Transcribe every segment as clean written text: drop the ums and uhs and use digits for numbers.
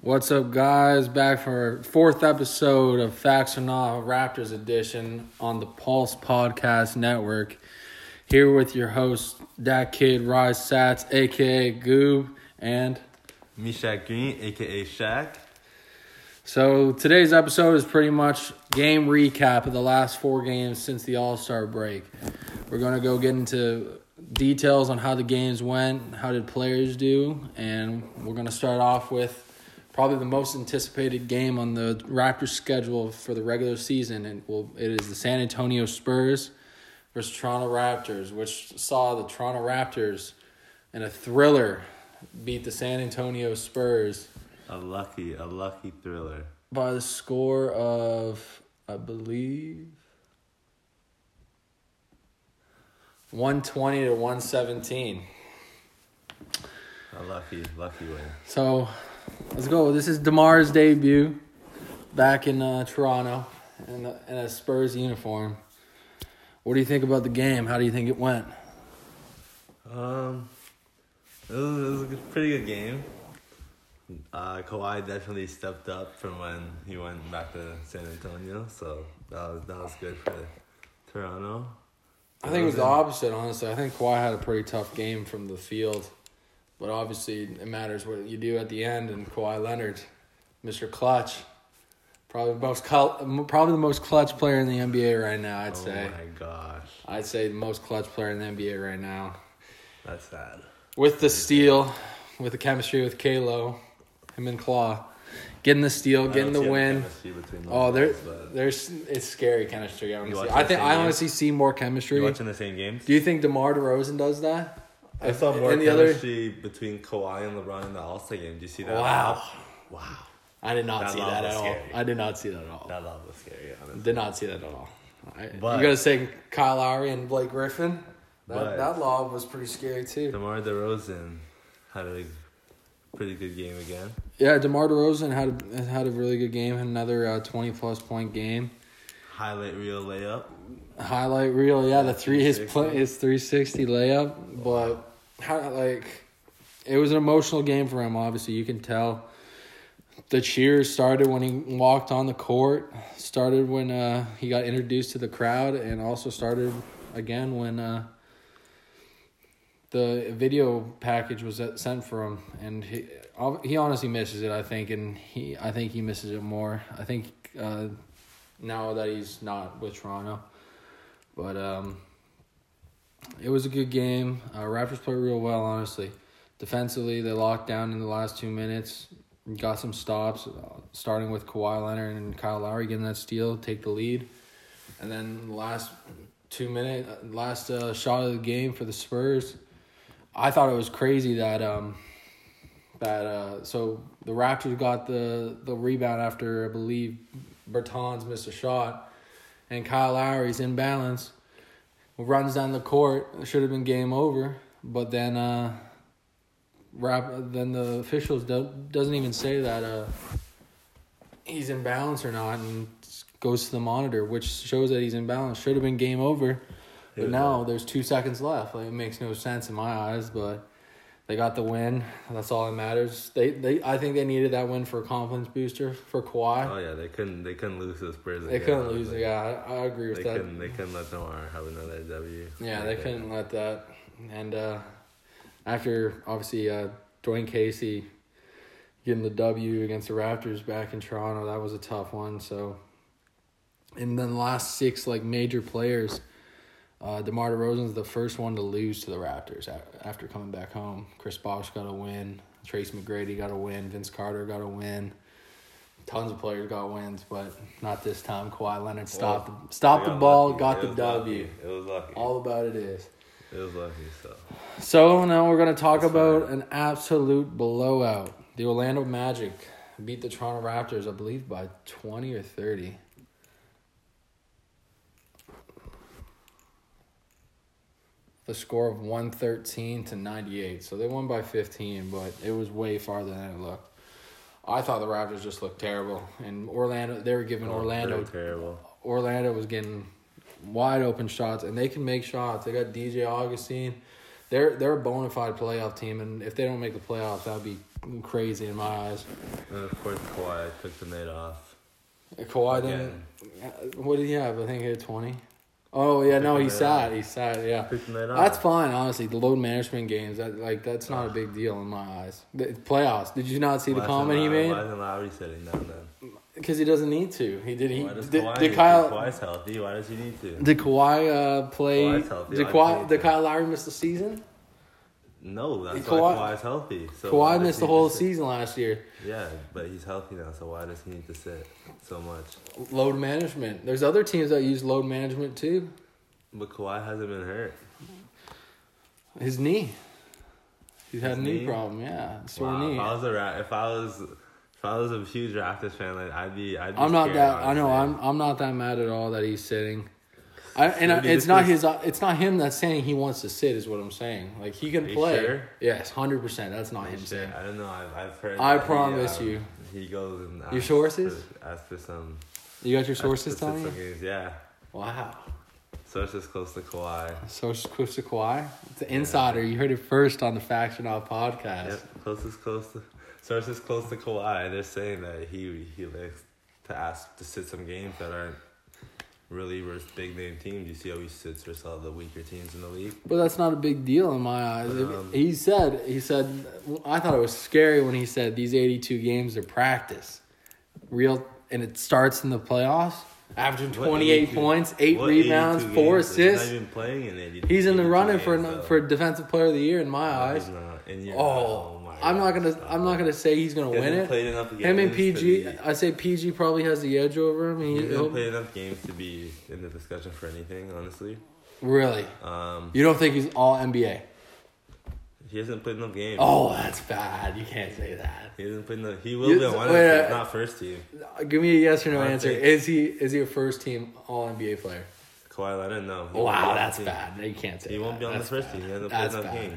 What's up, guys? Back for our fourth episode of Facts or Not Raptors edition on the Pulse Podcast Network. Here with your host, Dat Kid Rise Sats, a.k.a. Goob, and Meshach Green, a.k.a. Shaq. So today's episode is pretty much game recap of the last four games since the All-Star break. We're going to go get into details on how the games went, how did players do, and we're going to start off with probably the most anticipated game on the Raptors schedule for the regular season, and it is the San Antonio Spurs versus Toronto Raptors, which saw the Toronto Raptors in a thriller beat the San Antonio Spurs. A lucky thriller. By the score of, I believe, 120 to 117. A lucky win. So, let's go. This is DeMar's debut back in Toronto in a Spurs uniform. What do you think about the game? How do you think it went? It was a pretty good game. Kawhi definitely stepped up from when he went back to San Antonio, so that was good for Toronto. I think it was the opposite, honestly. I think Kawhi had a pretty tough game from the field. But obviously, it matters what you do at the end. And Kawhi Leonard, Mr. Clutch, probably the most clutch player in the NBA right now, I'd say. Oh, my gosh. I'd say the most clutch player in the NBA right now. That's sad. With the steal, with the chemistry with Kalo, him and Claw. Getting the steal, getting the win. It's scary chemistry, honestly. I honestly see more chemistry. You watching the same games? Do you think DeMar DeRozan does that? I saw more chemistry between Kawhi and LeBron in the All-Star game. Did you see that? Wow. I did not see that at all. Scary. I did not see that at all. That love was scary, honestly. Did not see that at all. You got to say Kyle Lowry and Blake Griffin? That lob was pretty scary, too. DeMar DeRozan had a pretty good game again. Yeah, DeMar DeRozan had a really good game. Another 20-plus point game. Highlight reel layup. Yeah, his 360 layup. But it was an emotional game for him. Obviously, you can tell. The cheers started when he walked on the court. Started when he got introduced to the crowd, and also started again when the video package was sent for him. And he honestly misses it, I think, and I think he misses it more. I think now that he's not with Toronto. But it was a good game. Raptors played real well, honestly. Defensively, they locked down in the last 2 minutes. Got some stops, starting with Kawhi Leonard and Kyle Lowry getting that steal, take the lead. And then the last 2 minutes, last shot of the game for the Spurs. I thought it was crazy that so the Raptors got the rebound after, I believe, Bertans missed a shot. And Kyle Lowry's in balance, runs down the court. It should have been game over, but then the officials doesn't even say that he's in balance or not, and goes to the monitor, which shows that he's in balance. Should have been game over, but now there's 2 seconds left. It makes no sense in my eyes, but they got the win. That's all that matters. I think they needed that win for a confidence booster for Kawhi. Oh yeah, they couldn't lose to the Spurs. They couldn't lose. Yeah, I agree with that. They couldn't let DeMar have another W. Yeah, they couldn't let that. And after obviously Dwayne Casey getting the W against the Raptors back in Toronto, that was a tough one. So, and then the last 6 major players. DeMar DeRozan's the first one to lose to the Raptors after coming back home. Chris Bosh got a win. Trace McGrady got a win. Vince Carter got a win. Tons of players got wins, but not this time. Kawhi Leonard stopped the ball, lucky. Got the W. It was lucky. All about it is. It was lucky, so. So now we're going to talk about an absolute blowout. The Orlando Magic beat the Toronto Raptors, I believe, by 20 or 30. The score of 113 to 98. So they won by 15, but it was way farther than it looked. I thought the Raptors just looked terrible. And they were giving Orlando... terrible. Orlando was getting wide open shots, and they can make shots. They got DJ Augustine. they're a bona fide playoff team, and if they don't make the playoffs, that would be crazy in my eyes. And of course, Kawhi took the night off. Kawhi didn't. What did he have? I think he had 20. Oh yeah, no, he sat. He sat. Yeah, Took the night off. that's fine. Honestly, the load management games, that's not a big deal in my eyes. The playoffs. Did you not see the comment he made? Why isn't Lowry sitting down then? Because he doesn't need to. He did. Why does Did Kawhi need to? Kyle? Kawhi's healthy. Why does he need to? Did Kawhi play? Kawhi's healthy. Did Kyle Lowry miss the season? No, that's Kawhi- why Kawhi's healthy. So why Kawhi does missed he the whole need to sit? season last year. Yeah, but he's healthy now, so why does he need to sit so much? Load management. There's other teams that use load management too. But Kawhi hasn't been hurt. His knee. He's had a His knee knee? problem. Yeah, sore Wow, knee. if I was a huge Raptors fan, like I'd be. I'm not scared, that. I know. honestly. I'm not that mad at all that he's sitting. Maybe It's this not is- his. It's not him that's saying he wants to sit. Is what I'm saying. Like he can Are you play. sure? Yes, 100%. That's not him Shit, saying. I don't know. I've heard. I that promise you. He goes and Your sources? Ask for some. You got your sources ask for telling you? some games, yeah. Wow. Sources close to Kawhi. Sources close to Kawhi. It's an insider. You heard it first on the Faction Off podcast. Yep, sources close to Kawhi. They're saying that he likes to ask to sit some games that aren't really versus big name teams. You see how he sits versus all the weaker teams in the league. But that's not a big deal in my eyes. He said, I thought it was scary when he said these 82 games are practice. And it starts in the playoffs. Averaging 28 points, 8 rebounds, 4 assists. He's not even playing in 82. He's in the 82 running games, for Defensive Player of the Year in my eyes. He's not. And my I'm not God, gonna say he's gonna He win hasn't it. played enough Him and games to PG, be- I say PG probably has the edge over him. He hasn't played enough games to be in the discussion for anything, honestly. Really? Um, You don't think he's all NBA? he hasn't played enough games. Oh, that's bad. You can't say that. He hasn't played enough. He will be on one wait, team, not first team. Give me a yes or no I answer. think- Is he a first team all NBA player? Kawhi Leonard, no. He won't be Wow, on the that's team. bad. No, you can't say He won't that. be on the That's first bad. team. He hasn't played That's enough bad. games.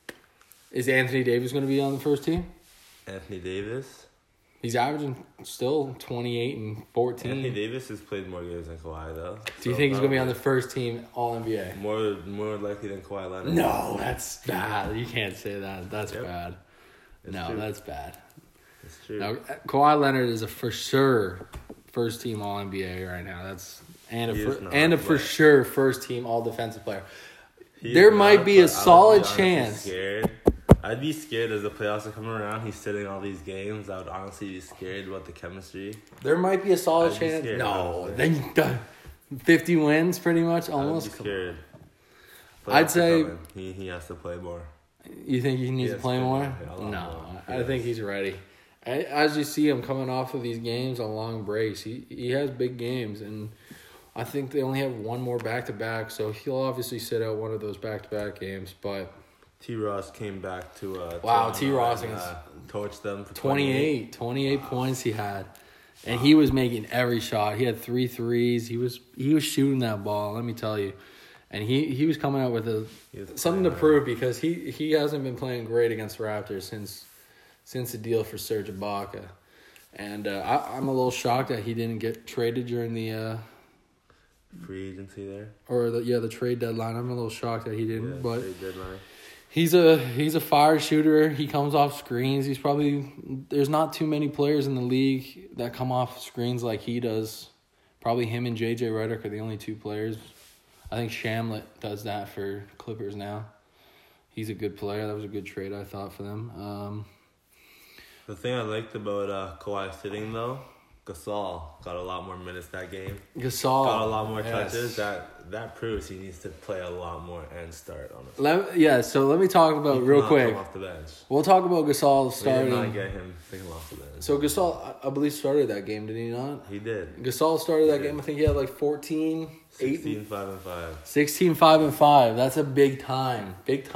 Is Anthony Davis going to be on the first team? Anthony Davis. He's averaging still 28 and 14. Anthony Davis has played more games than Kawhi, though. Do you think he's going to be on the first team all NBA? more likely than Kawhi Leonard? No, that's bad. You can't say that. That's Yep. bad. It's No, true. that's bad. It's true. Now, Kawhi Leonard is a for sure first team all NBA right now. That's He is not, for but- sure first team all defensive player. He There is might not, be a but I would solid honestly chance. Scared. I'd be scared as the playoffs are coming around. He's sitting all these games. I would honestly be scared about the chemistry. There might be a solid I'd be chance. scared, No, honestly. then 50 wins pretty much almost. I'd be scared. I'd Playoffs are say- coming. he has to play more. You think he needs to Yes, play more? a lot No, more. I Yes. think he's ready. As you see him coming off of these games on long breaks, he has big games, and I think they only have one more back-to-back, so he'll obviously sit out one of those back-to-back games. But T. Ross came back to Wow, Toronto T. Ross and, against- torched them for 28 points he had, and he was making every shot. He had 3 threes. He was shooting that ball. Let me tell you, and he was coming out with He was something to playing prove because he hasn't been playing great against Raptors since the deal for Serge Ibaka, and I'm a little shocked that he didn't get traded during the free agency there. the trade deadline. I'm a little shocked that he didn't, Yeah, but trade deadline. he's a fire shooter. He comes off screens. There's not too many players in the league that come off screens like he does. Probably him and JJ Redick are the only 2 players. I think Shamlet does that for Clippers now. He's a good player. That was a good trade, I thought, for them. The thing I liked about Kawhi sitting though, Gasol got a lot more minutes that game. Gasol Got a lot more yes. touches. That proves he needs to play a lot more and start on So let me talk about real quick. off the bench. We'll talk about Gasol We did starting. not get him thinking off the bench. So Gasol, I believe, started that game, did he not? He did. Gasol started that He did. game. I think he had like 14, 8, 16, 5 and 5. 16, 5, and 5. That's a big time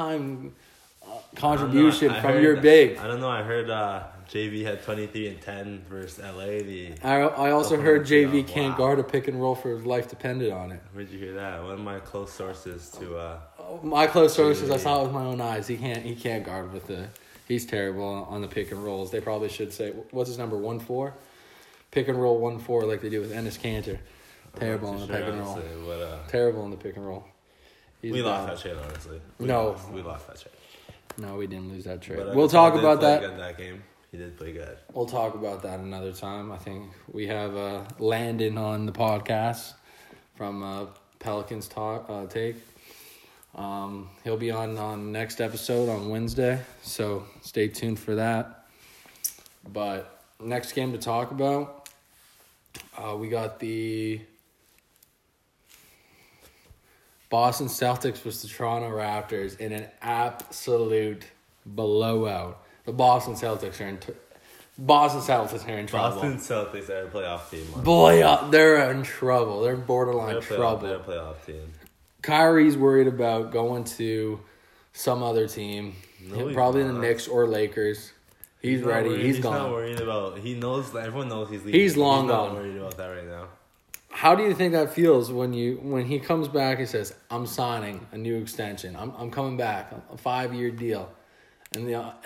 contribution I from heard- your big. I don't know. I heard JV had 23 and 10 versus LA. I also Oh, heard JV wow. can't guard a pick and roll for his life depended on it. Where'd you hear that? One of my close sources to. My close sources, I saw it with my own eyes. He can't guard with the. He's terrible on the pick and rolls. They probably should say, what's his number, 1-4? Pick and roll 1-4 like they do with Enes Kanter. Terrible on the pick and roll. Honestly, but, Terrible on the pick and roll. We lost that trade, honestly. We lost that trade. No, we didn't lose that trade. But We'll talk about that. Good that game. He did play good. We'll talk about that another time. I think we have Landon on the podcast from Pelicans Take. He'll be on next episode on Wednesday, so stay tuned for that. But next game to talk about, we got the Boston Celtics versus the Toronto Raptors in an absolute blowout. The Boston Celtics are in trouble. Boston Celtics are a playoff team. They're in trouble. They're borderline trouble. They're a playoff team. Kyrie's worried about going to some other team, probably the Knicks or Lakers. He's ready. He's gone. He's not worried about. He knows. Everyone knows he's leaving. He's long gone. He's not worried about that right now. How do you think that feels when he comes back and says, "I'm signing a new extension. I'm coming back, a 5-year deal," and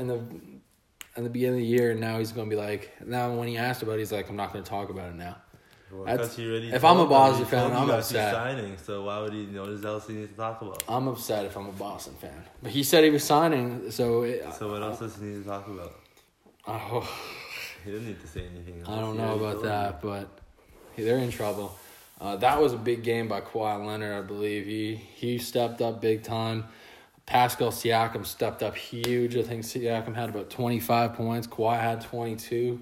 the beginning of the year, and now he's going to be like, now when he asked about it, he's like, "I'm not going to talk about it now." Well, if I'm a Boston fan, I'm upset. Signing, so why would he know what else he needs to talk about? I'm upset if I'm a Boston fan. But he said he was signing, so what else does he need to talk about? Oh, he didn't need to say anything else. I don't know about that, but they're in trouble. That was a big game by Kawhi Leonard, I believe. He stepped up big time. Pascal Siakam stepped up huge. I think Siakam had about 25 points. Kawhi had 22.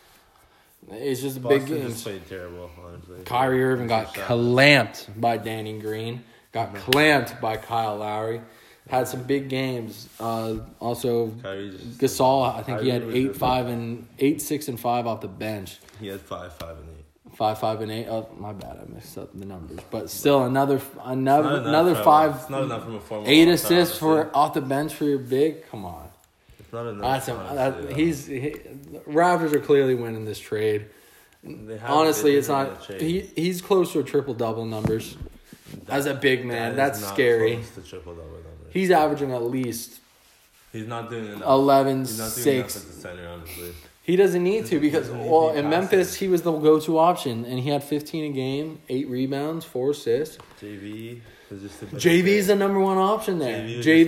It's just a big game. Just played terrible, honestly. Kyrie Irving got clamped by Danny Green. Got clamped by Kyle Lowry. Had some big games. Also, Gasol, I think he had 8, 6, and 5 off the bench. He had 5, 5, and 8. 5, 5, and 8. Oh, my bad, I mixed up the numbers. But still, another 5. It's not enough from a former 8 assists for off the bench for your big. Come on. It's not enough. Raptors are clearly winning this trade. Honestly, it's not. He's close to a triple double numbers. As a big man, that's scary. Close to triple-double numbers. He's averaging at least. He's not doing enough. 11, He's not doing 6. enough at the center, honestly. He doesn't need to because in Memphis he was the go-to option and he had 15 a game, 8 rebounds, 4 assists. JV is just JV's the number one option there.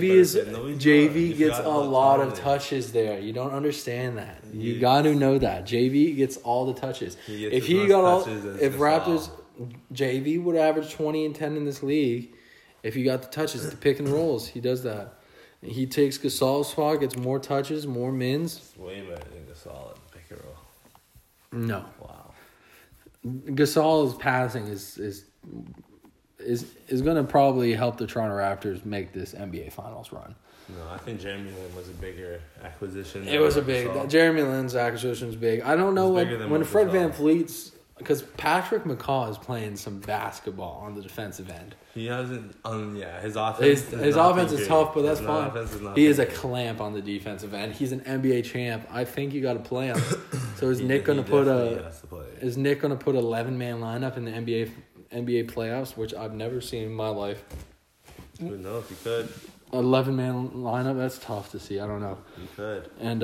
JV gets a lot of touches there. You don't understand that. You got to know that JV gets all the touches. If Raptors JV would average 20 and 10 in this league, if he got the touches, the pick and rolls, he does that. He takes Gasol's spot, gets more touches, more mins. It's way better than Gasol and pick and roll. No. Wow. Gasol's passing is going to probably help the Toronto Raptors make this NBA Finals run. No, I think Jeremy Lin was a bigger acquisition. It was a big. Jeremy Lin's acquisition was big. I don't know when Fred VanVleet's. Because Patrick McCaw is playing some basketball on the defensive end. He hasn't. His offense. His offense is tough, but that's fine. He is a clamp on the defensive end. He's an NBA champ. I think you got to play him. So is Nick going to put 11-man lineup in the NBA playoffs, which I've never seen in my life? Who knows? He could. 11-man lineup. That's tough to see. I don't know. He could. And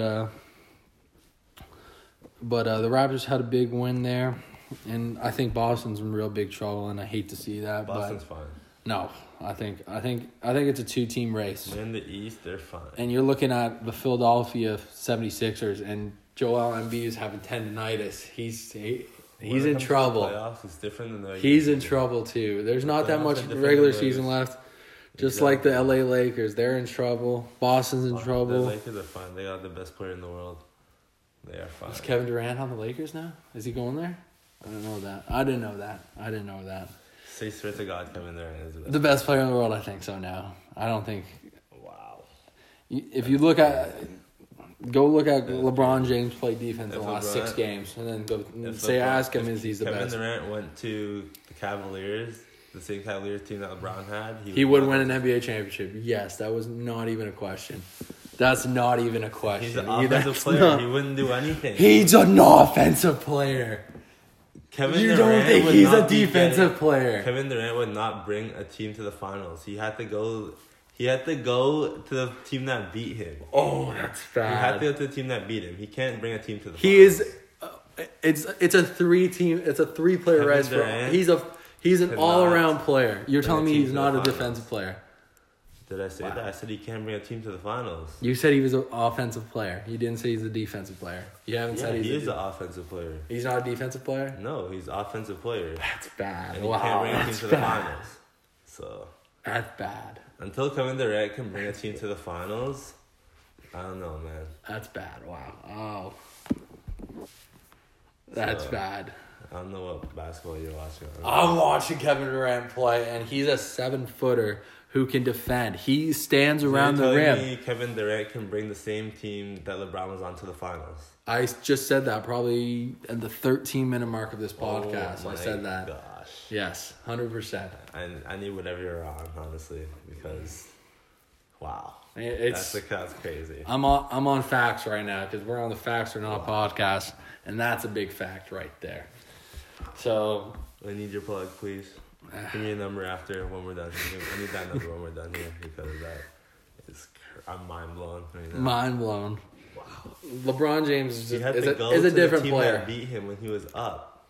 but the Raptors had a big win there. And I think Boston's in real big trouble, and I hate to see that. Boston's fine. No, I think it's a 2-team race. They're in the East, they're fine. And you're looking at the Philadelphia 76ers, and Joel Embiid is having tendonitis. He's in trouble. Playoffs, it's different than the He's in trouble too. There's not that much regular season left. Just like the LA Lakers, they're in trouble. Boston's in trouble. The Lakers are fine. They got the best player in the world. They are fine. Is Kevin Durant on the Lakers now? Is he going there? I didn't know that. Say swear to God, Kevin Durant is the best player in the world. I think so now. I don't think. Wow. If you look at LeBron James play defense in the last 6 games, and then ask him is he's the Kevin best. Kevin Durant went to the Cavaliers, the same Cavaliers team that LeBron had. He would win an NBA championship. Yes, that was not even a question. That's not even a question. He's an offensive player. He wouldn't do anything. He's an offensive player. You don't think he's a defensive player? Kevin Durant would not bring a team to the finals. He had to go to the team that beat him. Oh, that's bad. He had to go to the team that beat him. He can't bring a team to the finals. He is. It's a 3-team. It's a 3-player race. He's an all-around player. You're telling me he's not a defensive player? Did I say that? I said he can't bring a team to the finals. You said he was an offensive player. You didn't say he's a defensive player. You haven't said he is an offensive player. He's not a defensive player? No, he's an offensive player. That's bad. And he can't bring a team to the finals. So that's bad. Until Kevin Durant can bring a team to the finals, I don't know, man. That's bad. Wow. Oh. That's bad. I don't know what basketball you're watching. I'm watching Kevin Durant play, and he's a 7-footer who can defend. He stands around the rim. Me Kevin Durant can bring the same team that LeBron was on to the finals. I just said that probably at the 13-minute mark of this podcast. I said that. Gosh. Yes, 100%. I need whatever you're on, honestly, because wow, that's crazy. I'm on facts right now because we're on the Facts or Not podcast, and that's a big fact right there. So I need your plug, please. Give me a number after when we're done. I need that number when we're done here because I'm mind blown right now. Mind blown. Wow. LeBron James is a different different player. That beat him when he was up.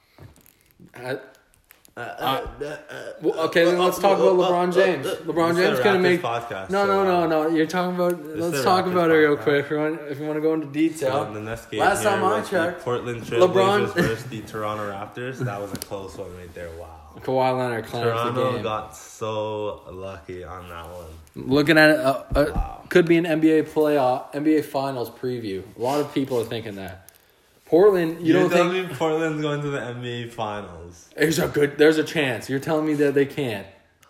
Okay, then let's talk about LeBron James. LeBron James gonna make podcast. No. You're talking about. Let's talk about it real quick. If you want to go into detail. So the next game last time I checked, Portland Trailblazers versus the Toronto Raptors. That was a close one right there. Wow. Kawhi Leonard claims the game. Toronto got so lucky on that one. Looking at it, wow. Could be an NBA Finals preview. A lot of people are thinking that. Portland, You're telling me Portland's going to the NBA Finals? There's a chance. You're telling me that they can't.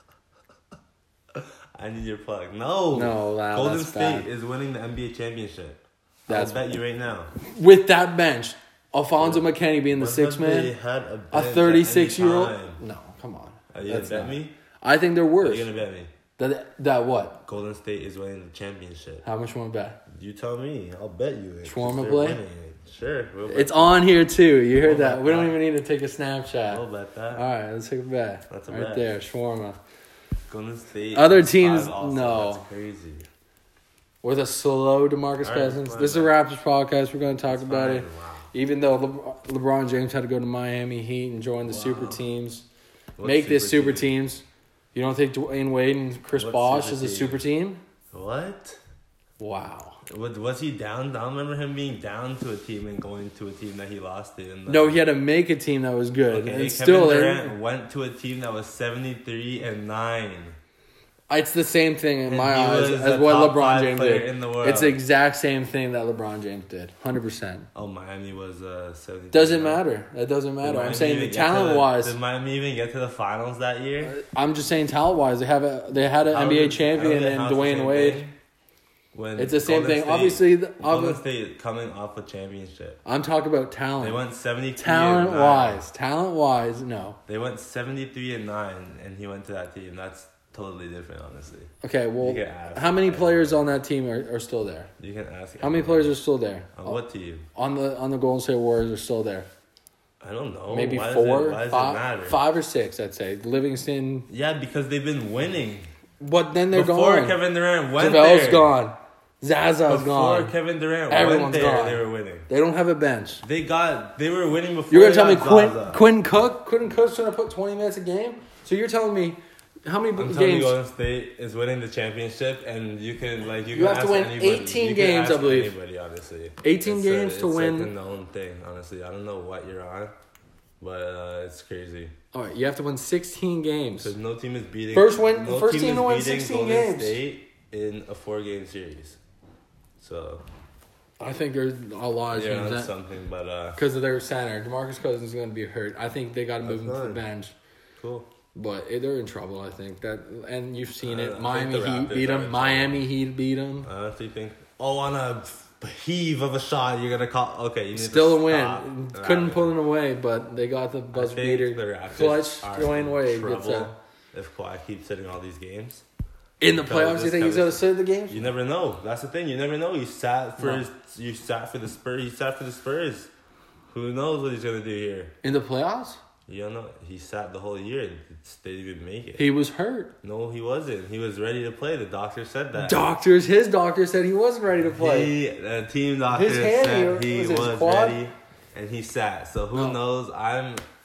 I need your plug. No, Golden State is winning the NBA championship. I'll bet you right now. With that bench, Alfonso McKinney being the sixth man, a 36-year-old. No, come on. Are you gonna bet me? I think they're worse. Are you gonna bet me? That what? Golden State is winning the championship. How much you want to bet? You tell me. I'll bet you. Shawarma play? Sure. It's on here too. You heard that. We don't even need to take a Snapchat. We'll bet that. All right, let's take a bet. That's a right bet. There, shawarma. Golden State. Other teams, also. no. That's crazy. With a slow DeMarcus Cousins. This is a Raptors podcast. We're going to talk about it. Wow. Even though LeBron James had to go to Miami Heat and join the super teams. What super teams. You don't think Dwayne Wade and Chris Bosh is a super team? What? Wow. Was he down? I don't remember him being down to a team and going to a team that he lost to. No, he had to make a team that was good. Okay, and Kevin still, Durant went to a team that was 73-9. It's the same thing in my eyes as what LeBron James did. In the world. It's the exact same thing that LeBron James did. 100%. Oh, Miami was 73. Doesn't matter. That doesn't matter. I'm saying the talent-wise. Did Miami even get to the finals that year? I'm just saying talent-wise. They had an NBA champion in Dwayne Wade. It's the same thing. Obviously, Golden State coming off a championship. I'm talking about talent. They went 73-9. Talent-wise, no. They went 73-9, and he went to that team. That's totally different, honestly. Okay, well, how many players on that team are still there? You can ask. How many players are still there? On what team? On the Golden State Warriors are still there. I don't know. Maybe why 4, does it matter? 5 or 6, I'd say. Livingston. Yeah, because they've been winning. But then they're Before gone. Kevin Durant went JaVale's there. gone. Zaza's gone. Before Kevin Durant Everyone's went there, gone. they were winning. They don't have a bench. They were winning before. You're gonna tell me Zaza. Quinn Cook's gonna put 20 minutes a game? So you're telling me how many I'm telling games? you, Golden State is winning the championship, and you can You have to win 18 games, I believe. Anybody, honestly. 18 games to win. It's like a known thing, honestly. I don't know what you're on, but it's crazy. All right, you have to win 16 games. Because no team is beating. First team to win 16 Golden games. State in a 4-game series. So I think there's a lot of teams that's something, but because of their center, DeMarcus Cousins is going to be hurt. I think they got to move him to the bench. Cool. But they're in trouble, I think. And you've seen it. I Miami Heat beat them. I honestly think. On a heave of a shot, you're gonna call. Okay, you need still to a win. Stop. Couldn't pull it away, but they got the buzzer beater. Clutch. Dwayne Wade gets that. If Kawhi keeps hitting all these games. In the playoffs, you think he's gonna sit the games? You never know. That's the thing. You never know. He sat for the Spurs. He sat for the Spurs. Who knows what he's gonna do here? In the playoffs? You don't know. He sat the whole year. They didn't even make it. He was hurt. No, he wasn't. He was ready to play. The doctor said that. His doctor said he wasn't ready to play. The team doctor said he was ready, and he sat. So who knows?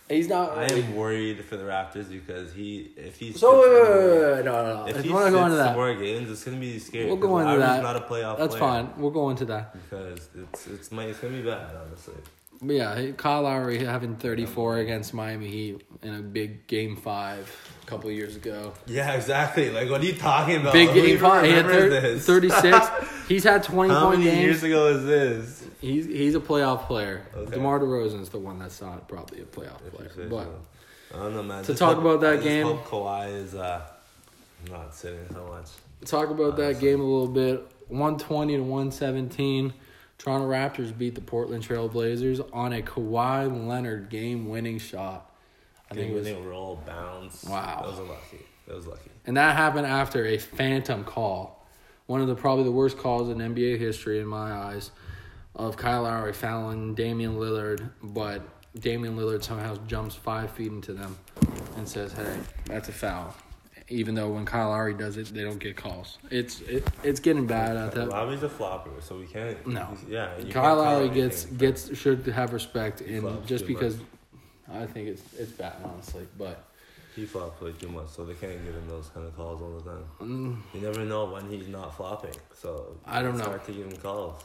He's not. I am worried for the Raptors because if he So sits no. if If he you want to go into sits that, more games, it's gonna be scary. we'll go into Lowry's that. not a playoff That's player fine. We'll go into that. because it's gonna be bad, honestly. But yeah, Kyle Lowry having 34 against Miami Heat in a big Game 5 a couple of years ago. Yeah, exactly. Like, what are you talking about? Big Who Game even 5. He had remembers this? 36. He's had 20 How point many games. years ago is this? He's a playoff player. Okay. DeMar DeRozan's the one that's not probably a playoff If you player. say But so. I don't know, man. to Just talk hope- about that I just game- hope Kawhi is not sitting so much. talk about that Honestly. game a little bit. 120 to 117. Toronto Raptors beat the Portland Trail Blazers on a Kawhi Leonard game-winning shot. I think it was, roll bounce. Wow. That was lucky. and that happened after a phantom call, one of probably the worst calls in NBA history in my eyes, of Kyle Lowry fouling Damian Lillard, but Damian Lillard somehow jumps 5 feet into them and says, "Hey, that's a foul." Even though when Kyle Lowry does it, they don't get calls. It's getting bad at that. Lowry's a flopper, so we can't. No. Yeah. you can't Kyle tell Lowry anything. should have respect, He and flops just too because I think it's bad, honestly. But He flops way too much, so they can't give him those kind of calls all the time. mm, You never know when he's not flopping, so I don't it's know. hard to give him calls.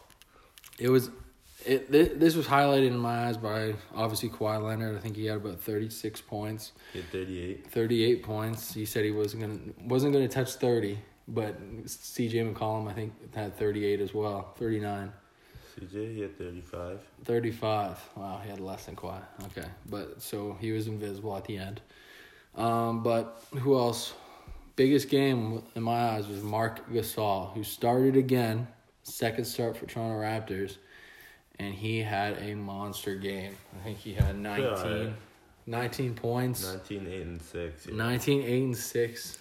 this was highlighted in my eyes by obviously Kawhi Leonard. I think he had about 36 points, He had 38. 38 points. He said he wasn't gonna touch 30, but CJ McCollum I think had 38 as well, 39. CJ, he had 35. 35. Wow, he had less than Kawhi. Okay, but so he was invisible at the end. But who else? Biggest game in my eyes was Marc Gasol, who started again, second start for Toronto Raptors, and he had a monster game. I think he had 19 points. 19, 8, and 6. Yeah. 19, 8, and 6.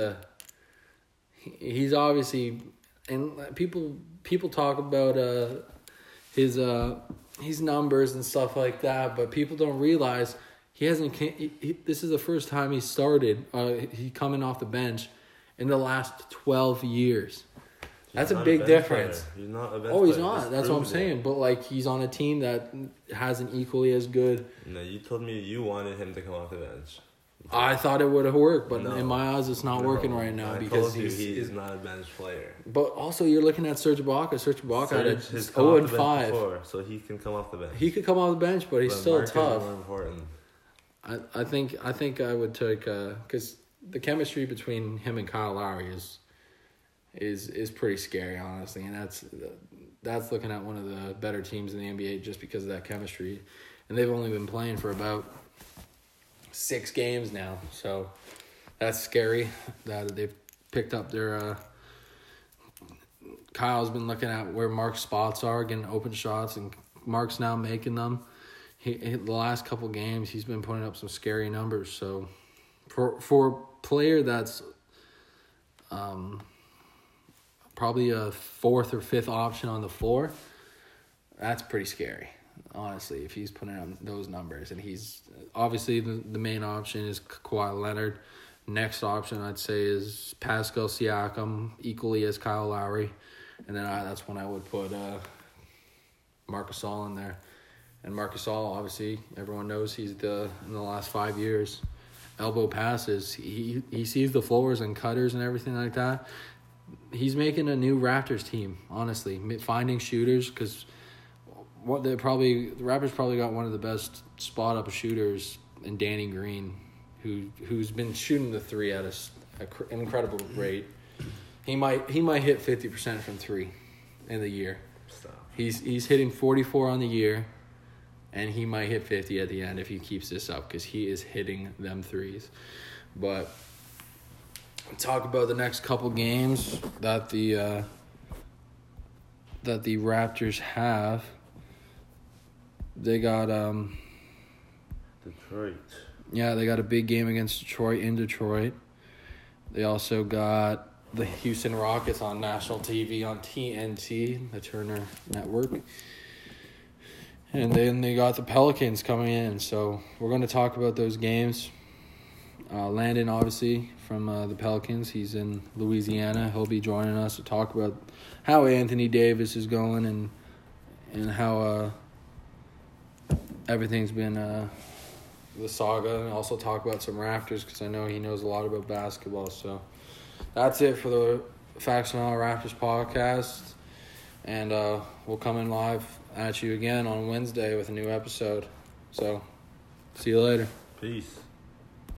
He's obviously, and people talk about his numbers and stuff like that, but people don't realize he hasn't. This is the first time he started. He coming off the bench in the last 12 years. That's a not big bench difference. player. He's not a bench Oh, he's player. not. Just That's what I'm proves it. saying. But like, he's on a team that has an equally as good. No, you told me you wanted him to come off the bench. I thought it would have worked, but No. in my eyes, it's not working right now I because told you he's. he's not a bench player. But also, you're looking at Serge Ibaka. Serge Ibaka had a Serge has 0 come off and the bench 5. before, so he can come off the bench. He could come off the bench, but he's But still Mark is tough. more important. I think I would take because the chemistry between him and Kyle Lowry is pretty scary, honestly, and that's looking at one of the better teams in the NBA just because of that chemistry, and they've only been playing for about 6 games now, so that's scary that they've picked up their. Kyle's been looking at where Mark's spots are, getting open shots, and Mark's now making them. The last couple games, he's been putting up some scary numbers. So, for a player that's probably a 4th or 5th option on the floor, that's pretty scary, honestly, if he's putting up those numbers. And he's obviously the main option is Kawhi Leonard. Next option, I'd say, is Pascal Siakam, equally as Kyle Lowry. And then that's when I would put Marc Gasol in there. And Marc Gasol, obviously, everyone knows he's in the last 5 years, elbow passes. He sees the floors and cutters and everything like that. He's making a new Raptors team, honestly, finding shooters because the Raptors probably got one of the best spot up shooters in Danny Green, who's been shooting the 3 at an incredible rate. He might hit 50% from 3 in the year. Stop. He's hitting 44 on the year, and he might hit 50 at the end if he keeps this up because he is hitting them threes. But talk about the next couple games that the Raptors have. They got Detroit. Yeah, they got a big game against Detroit in Detroit. They also got the Houston Rockets on national TV on TNT, the Turner Network. And then they got the Pelicans coming in. So we're going to talk about those games. Landon, obviously, from the Pelicans. He's in Louisiana. He'll be joining us to talk about how Anthony Davis is going and how everything's been the saga and also talk about some Raptors because I know he knows a lot about basketball. So that's it for the Facts and All Raptors podcast. And we'll come in live at you again on Wednesday with a new episode. So see you later. Peace.